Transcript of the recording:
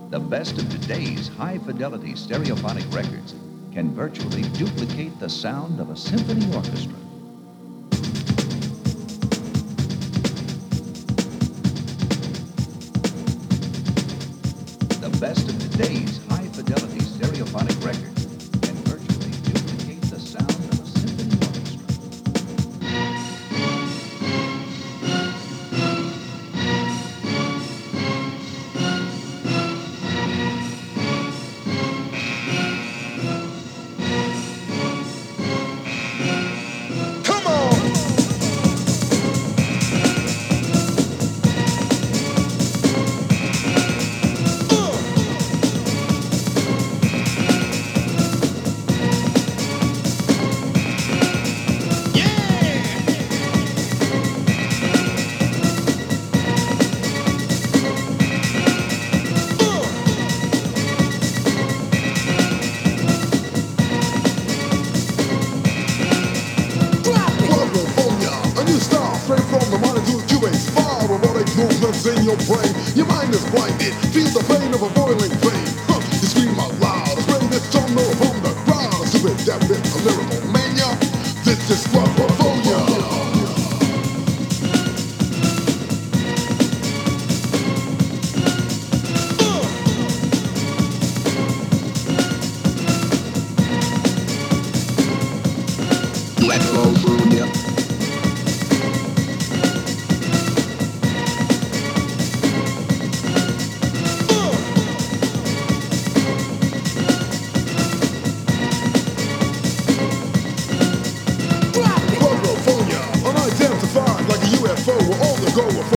The best of today's high-fidelity stereophonic records can virtually duplicate the sound of a symphony orchestra. The best of today's high-fidelity stereophonic records can virtually duplicate the sound of a symphony orchestra. Come on! In your brain, your mind is blinded. Feel the pain of a boiling flame. You scream out loud, spray this thunder from the ground. Stupid, that bit, a lyrical mania. This is Quadrophobia.